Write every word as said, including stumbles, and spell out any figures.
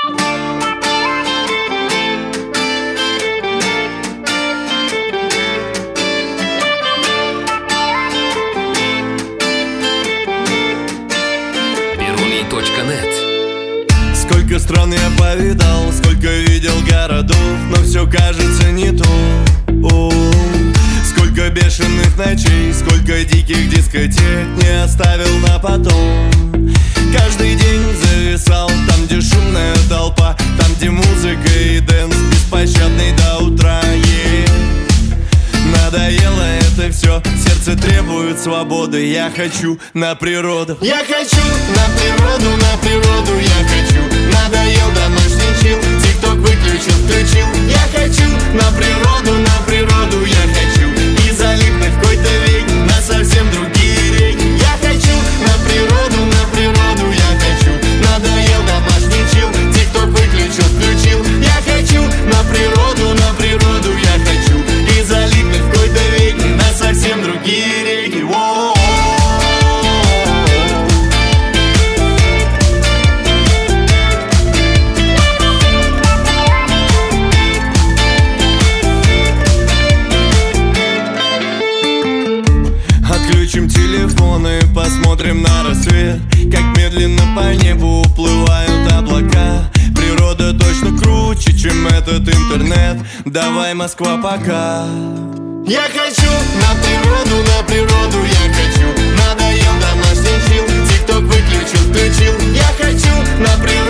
Сколько стран я повидал, сколько видел городов, но все кажется не то. О, сколько бешеных ночей, сколько диких дискотек не оставил на потом. Каждый день зависал там, где шумная толпа, там, где музыка и дэнс беспощадный до утра. Yeah. Надоело это все, сердце требует свободы. Я хочу на природу. Я хочу на природу, на природу я хочу. Надоел домашний чил, тик-ток выключил, включил. Я хочу на природу, на природу я хочу. И залипнуть в какой-то век на совсем другие реки. Я хочу на природу, на природу я хочу. Надоел домашний чил, тик-ток выключил, включил. Я хочу на природу, на природу я хочу. И залипнуть в какой-то век на совсем другие реки. Воу. Отключим телефоны, посмотрим на рассвет, как медленно по небу уплывают облака. Природа точно круче, чем этот интернет. Давай, Москва, пока. Я хочу на природу, на природу я хочу. Надоел домашний чил, тик-ток выключил, включил. Я хочу на природу.